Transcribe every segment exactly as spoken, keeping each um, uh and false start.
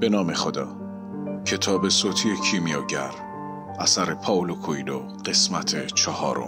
به نام خدا. کتاب صوتی کیمیاگر، اثر پائولو کوئلو، قسمت چهارم.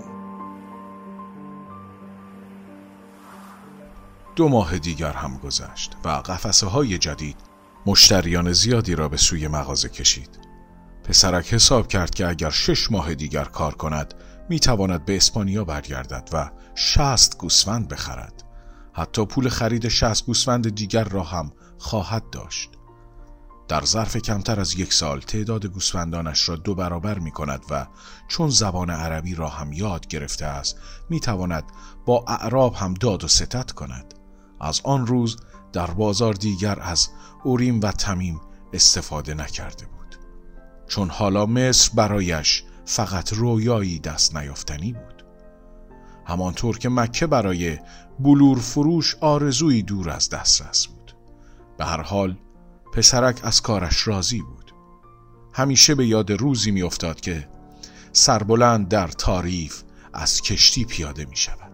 دو ماه دیگر هم گذشت و قفسه های جدید مشتریان زیادی را به سوی مغازه کشید. پسرک حساب کرد که اگر شش ماه دیگر کار کند میتواند به اسپانیا برگردد و شصت گوسفند بخرد. حتی پول خرید شصت گوسفند دیگر را هم خواهد داشت. در ظرف کمتر از یک سال تعداد گوسفندانش را دو برابر می کند و چون زبان عربی را هم یاد گرفته است می تواند با اعراب هم داد و ستد کند. از آن روز در بازار دیگر از اوریم و تمیم استفاده نکرده بود، چون حالا مصر برایش فقط رویایی دست نیافتنی بود. همانطور که مکه برای بلور فروش آرزویی دور از دسترس بود. به هر حال پسرک از کارش راضی بود. همیشه به یاد روزی می افتاد که سربلند در تاریف از کشتی پیاده می شود.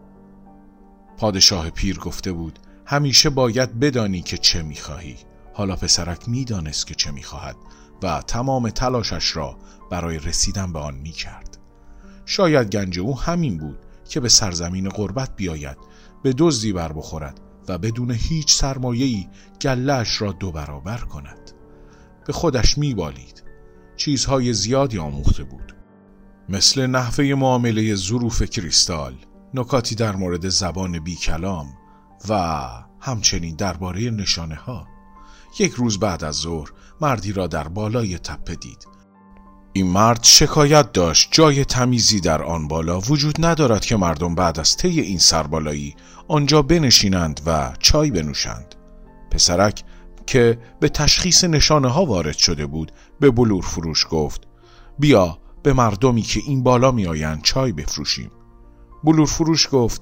پادشاه پیر گفته بود همیشه باید بدانی که چه می خواهی. حالا پسرک می دانست که چه می خواهد و تمام تلاشش را برای رسیدن به آن می کرد. شاید گنج او همین بود که به سرزمین غربت بیاید، به دزدی بر بخورد و بدون هیچ سرمایه‌ای گله‌اش را دو برابر کند. به خودش می‌بالید. چیزهای زیادی آموخته بود، مثل نحوه معامله ظروف کریستال، نکاتی در مورد زبان بی کلام و همچنین درباره نشانه‌ها. یک روز بعد از ظهر مردی را در بالای تپه دید. این مرد شکایت داشت جای تمیزی در آن بالا وجود ندارد که مردم بعد از طی این سربالایی آنجا بنشینند و چای بنوشند. پسرک که به تشخیص نشانه ها وارد شده بود به بلور فروش گفت بیا به مردمی که این بالا می آیند چای بفروشیم. بلور فروش گفت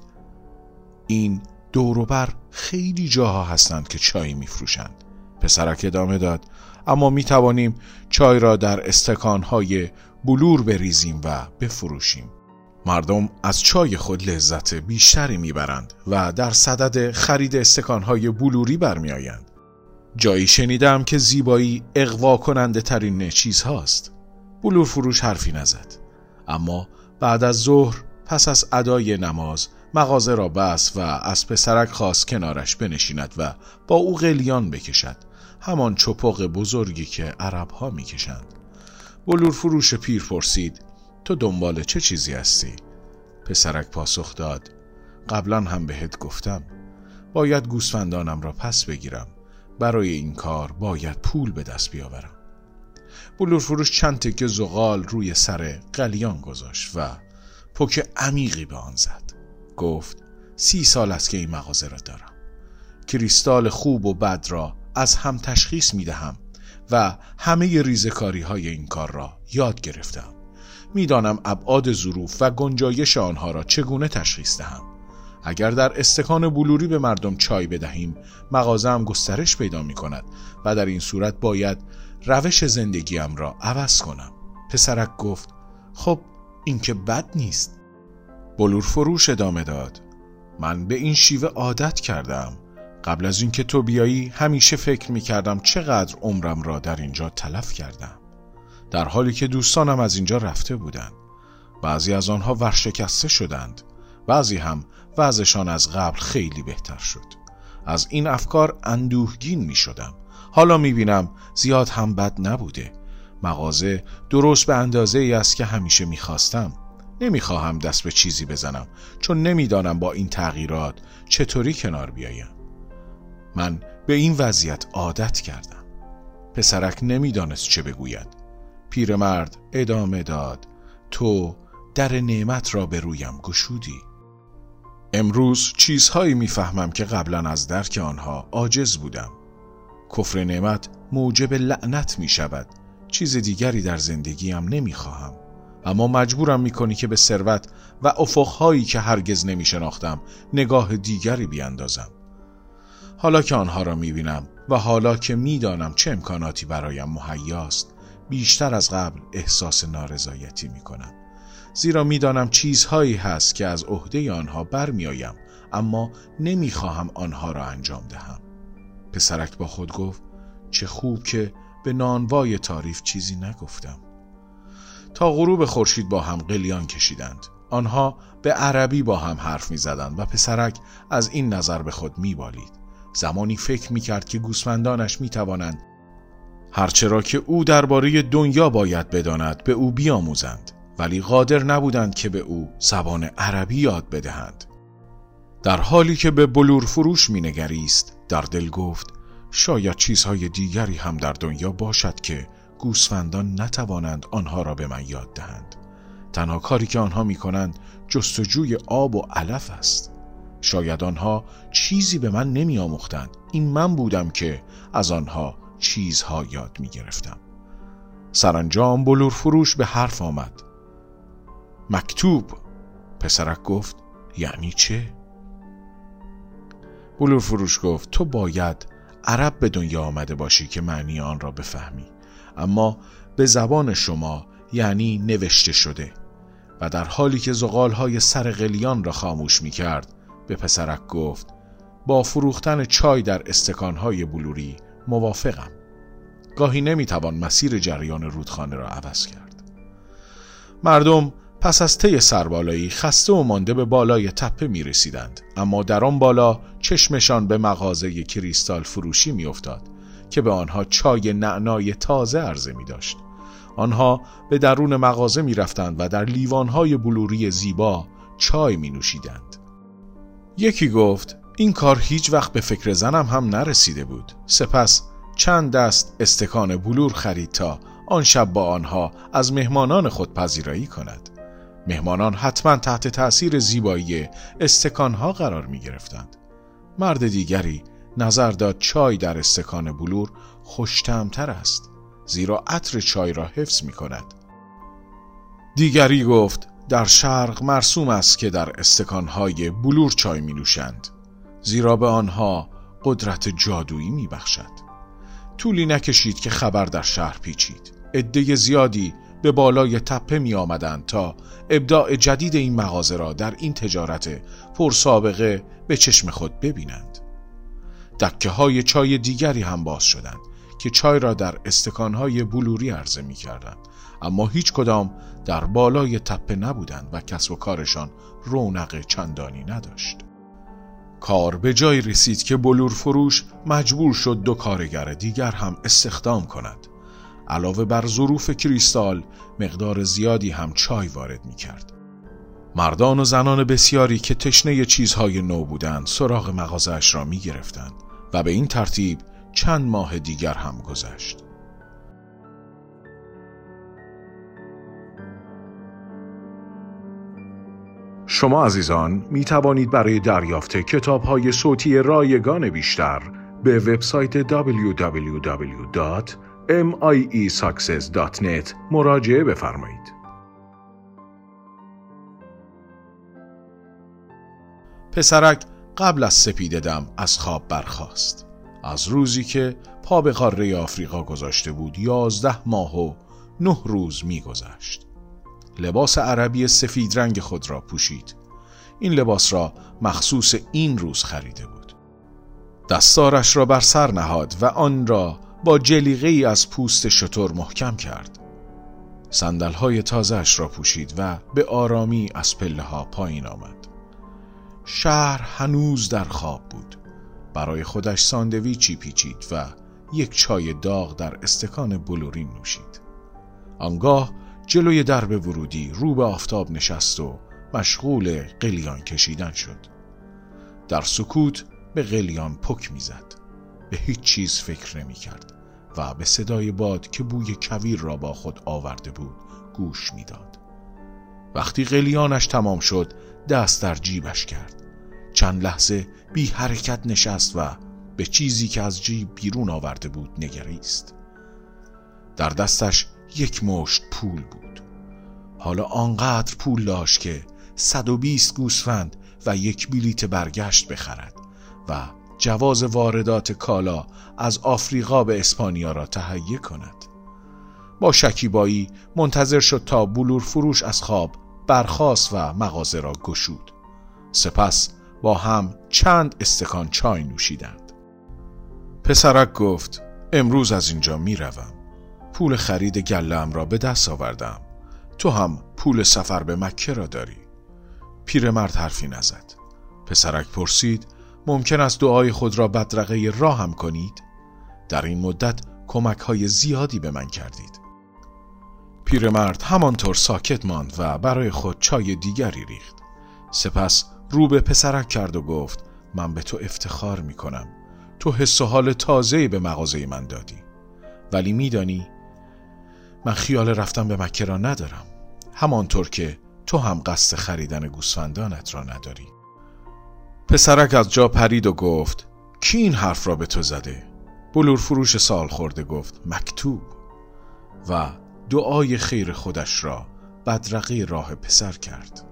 این دوروبر خیلی جاها هستند که چای می فروشند. پسرک ادامه داد اما می توانیم چای را در استکانهای بلور بریزیم و بفروشیم. مردم از چای خود لذت بیشتری میبرند و در صدد خرید استکانهای بلوری برمی آیند. جایی شنیدم که زیبایی اغوا کننده ترین چیز هاست. بلور فروش حرفی نزد، اما بعد از ظهر پس از ادای نماز مغازه را بست و از پسرک خواست کنارش بنشیند و با او قلیان بکشد، همان چپق بزرگی که عرب ها می کشند. بلور فروش پیر پرسید تو دنبال چه چیزی هستی؟ پسرک پاسخ داد قبلا هم بهت گفتم باید گوسفندانم را پس بگیرم. برای این کار باید پول به دست بیاورم. بلور فروش چند تکه زغال روی سر قلیان گذاشت و پک عمیقی به آن زد. گفت سی سال است که این مغازه را دارم. کریستال خوب و بد را از هم تشخیص می دهم و همه ریزکاری های این کار را یاد گرفتم. می دانم ابعاد ظروف و گنجایش آنها را چگونه تشخیص دهم. اگر در استکان بلوری به مردم چای بدهیم مغازه هم گسترش پیدا می کند و در این صورت باید روش زندگیم را عوض کنم. پسرک گفت خب این که بد نیست. بلور فروش ادامه داد من به این شیوه عادت کردم. قبل از اینکه تو بیایی همیشه فکر می کردم چقدر عمرم را در اینجا تلف کردم، در حالی که دوستانم از اینجا رفته بودند. بعضی از آنها ورشکسته شدند، بعضی هم وضعشان از قبل خیلی بهتر شد. از این افکار اندوهگین می شدم. حالا می بینم زیاد هم بد نبوده. مغازه درست به اندازه ای است که همیشه می خواستم. نمی خواهم دست به چیزی بزنم چون نمی دانم با این تغییرات چطوری کنار بیایم. من به این وضعیت عادت کردم. پسرک نمیدانست چه بگوید. پیرمرد ادامه داد تو در نعمت را به رویم گشودی. امروز چیزهایی میفهمم که قبلا از درک آنها عاجز بودم. کفر نعمت موجب لعنت می شود. چیز دیگری در زندگیم نمی خواهم، اما مجبورم می کنی که به ثروت و افقهایی که هرگز نمی شناختم نگاه دیگری بیاندازم. حالا که آنها را می بینم و حالا که می دانم چه امکاناتی برایم مهیاست بیشتر از قبل احساس نارضایتی می کنم. زیرا می دانم چیزهایی هست که از عهده آنها برمی آیم اما نمی خواهم آنها را انجام دهم. پسرک با خود گفت چه خوب که به نانوای تعریف چیزی نگفتم. تا غروب خورشید با هم قلیان کشیدند. آنها به عربی با هم حرف می زدند و پسرک از این نظر به خود می بالید. زمانی فکر می کرد که گوسفندانش می توانند هرچه را که او درباره دنیا باید بداند به او بیاموزند، ولی قادر نبودند که به او زبان عربی یاد بدهند. در حالی که به بلور فروش می نگریست در دل گفت شاید چیزهای دیگری هم در دنیا باشد که گوسفندان نتوانند آنها را به من یاد دهند. تنها کاری که آنها می کنند جستجوی آب و علف است. شاید آنها چیزی به من نمی آموختند. این من بودم که از آنها چیزها یاد می گرفتم. سرانجام بلور فروش به حرف آمد. مکتوب. پسرک گفت یعنی چه؟ بلور فروش گفت تو باید عرب به دنیا آمده باشی که معنی آن را بفهمی، اما به زبان شما یعنی نوشته شده. و در حالی که زغالهای سر قلیان را خاموش می کرد به پسرک گفت با فروختن چای در استکانهای بلوری موافقم. گاهی نمی توان مسیر جریان رودخانه را عوض کرد. مردم پس از طی سربالایی خسته و مانده به بالای تپه می رسیدند، اما در آن بالا چشمشان به مغازه کریستال فروشی می افتاد که به آنها چای نعنای تازه عرضه می داشت. آنها به درون مغازه می رفتند و در لیوانهای بلوری زیبا چای می نوشیدند. یکی گفت این کار هیچ وقت به فکر زنم هم نرسیده بود. سپس چند دست استکان بلور خرید تا آن شب با آنها از مهمانان خود پذیرایی کند. مهمانان حتما تحت تأثیر زیبایی استکانها قرار می گرفتند. مرد دیگری نظر داد چای در استکان بلور خوش‌طعم‌تر است، زیرا عطر چای را حفظ می کند. دیگری گفت در شرق مرسوم است که در استکانهای بلور چای می نوشند، زیرا به آنها قدرت جادویی می بخشد. طولی نکشید که خبر در شهر پیچید. عده زیادی به بالای تپه می آمدند تا ابداع جدید این مغازه را در این تجارت پرسابقه به چشم خود ببینند. دکه های چای دیگری هم باز شدند که چای را در استکانهای بلوری عرضه می کردند، اما هیچ کدام در بالای تپه نبودند و کسب و کارشان رونق چندانی نداشت. کار به جای رسید که بلور فروش مجبور شد دو کارگر دیگر هم استخدام کند. علاوه بر ظروف کریستال مقدار زیادی هم چای وارد می کرد. مردان و زنان بسیاری که تشنه چیزهای نو بودند سراغ مغازه‌اش را می گرفتند و به این ترتیب چند ماه دیگر هم گذشت. شما عزیزان می توانید برای دریافت کتاب‌های صوتی رایگان بیشتر به وبسایت دبلیو دبلیو دبلیو دات ام آی ای ساکسس دات نت مراجعه بفرمایید. پسرک قبل از سپیده دم از خواب برخاست. از روزی که پا به قاره آفریقا گذاشته بود یازده ماه و نه روز می گذشت. لباس عربی سفید رنگ خود را پوشید. این لباس را مخصوص این روز خریده بود. دستارش را بر سر نهاد و آن را با جلیقه ای از پوست شتر محکم کرد. صندل‌های تازه‌اش را پوشید و به آرامی از پله‌ها پایین آمد. شهر هنوز در خواب بود. برای خودش ساندویچی پیچید و یک چای داغ در استکان بلورین نوشید. آنگاه جلوی درب ورودی رو به آفتاب نشست و مشغول قلیان کشیدن شد. در سکوت به قلیان پک میزد. به هیچ چیز فکر نمی کرد و به صدای باد که بوی کویر را با خود آورده بود گوش میداد. وقتی قلیانش تمام شد دست در جیبش کرد. چند لحظه بی حرکت نشست و به چیزی که از جیب بیرون آورده بود نگریست. در دستش یک مشت پول بود. حالا آنقدر پول داشت که صد و بیست گوسفند و یک بلیت برگشت بخرد و جواز واردات کالا از آفریقا به اسپانیا را تهیه کند. با شکیبایی منتظر شد تا بلور فروش از خواب برخاست و مغازه را گشود. سپس با هم چند استکان چای نوشیدند. پسرک گفت امروز از اینجا می روم. پول خرید گله‌ام را به دست آوردم. تو هم پول سفر به مکه را داری. پیرمرد حرفی نزد. پسرک پرسید ممکن است دعای خود را بدرقه راهم کنید؟ در این مدت کمک های زیادی به من کردید. پیرمرد همانطور ساکت ماند و برای خود چای دیگری ریخت. سپس رو به پسرک کرد و گفت من به تو افتخار می کنم. تو حس و حال تازه‌ای به مغازه من دادی. ولی میدانی من خیال رفتن به مکه را ندارم. همانطور که تو هم قصد خریدن گوسفندانت را نداری. پسرک از جا پرید و گفت کی این حرف را به تو زده؟ بلور فروش سال خورده گفت مکتوب و دعای خیر خودش را بدرقه راه پسر کرد.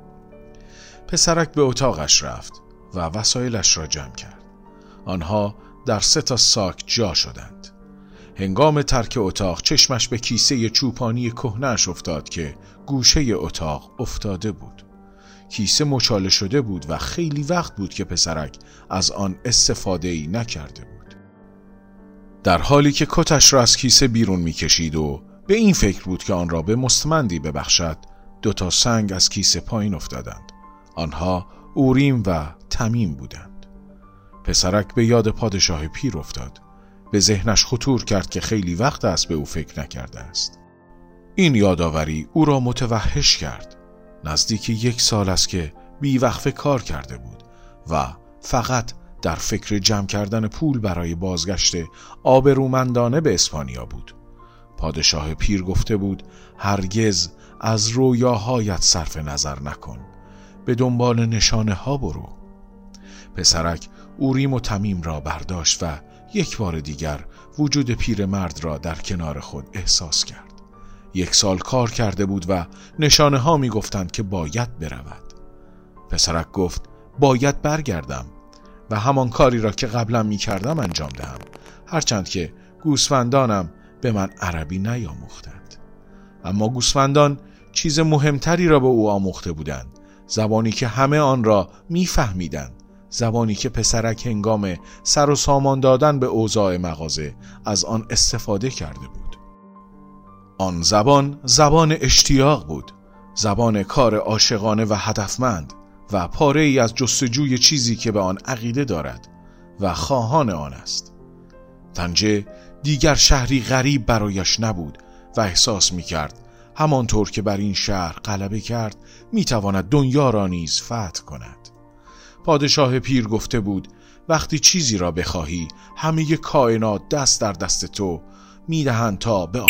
پسرک به اتاقش رفت و وسایلش را جمع کرد. آنها در سه تا ساک جا شدند. هنگام ترک اتاق چشمش به کیسه چوپانی کهنه‌اش افتاد که گوشه اتاق افتاده بود. کیسه مچاله شده بود و خیلی وقت بود که پسرک از آن استفاده‌ای نکرده بود. در حالی که کتش را از کیسه بیرون می‌کشید و به این فکر بود که آن را به مستمندی ببخشد، دو تا سنگ از کیسه پایین افتادند. آنها اوریم و تمیم بودند. پسرک به یاد پادشاه پیر افتاد. به ذهنش خطور کرد که خیلی وقت است به او فکر نکرده است. این یادآوری او را متوحش کرد. نزدیک یک سال است که بیوقفه کار کرده بود و فقط در فکر جمع کردن پول برای بازگشت آبرومندانه به اسپانیا بود. پادشاه پیر گفته بود هرگز از رویاهایت صرف نظر نکن. به دنبال نشانه ها برو. پسرک اوریم و تمیم را برداشت و یک بار دیگر وجود پیرمرد را در کنار خود احساس کرد. یک سال کار کرده بود و نشانه ها می گفتند که باید برود. پسرک گفت باید برگردم و همان کاری را که قبلا می کردم انجام دهم، هرچند که گوسفندانم به من عربی نیاموختند. اما گوسفندان چیز مهمتری را به او آموخته بودند، زبانی که همه آن را می فهمیدند، زبانی که پسرک هنگام سر و سامان دادن به اوضاع مغازه از آن استفاده کرده بود. آن زبان زبان اشتیاق بود، زبان کار عاشقانه و هدفمند و پاره ای از جستجوی چیزی که به آن عقیده دارد و خواهان آن است. طنجه دیگر شهری غریب برایش نبود و احساس می کرد همانطور که بر این شهر غلبه کرد می تواند دنیا را نیز فتح کند. پادشاه پیر گفته بود وقتی چیزی را بخواهی همه کائنات دست در دست تو می دهند تا به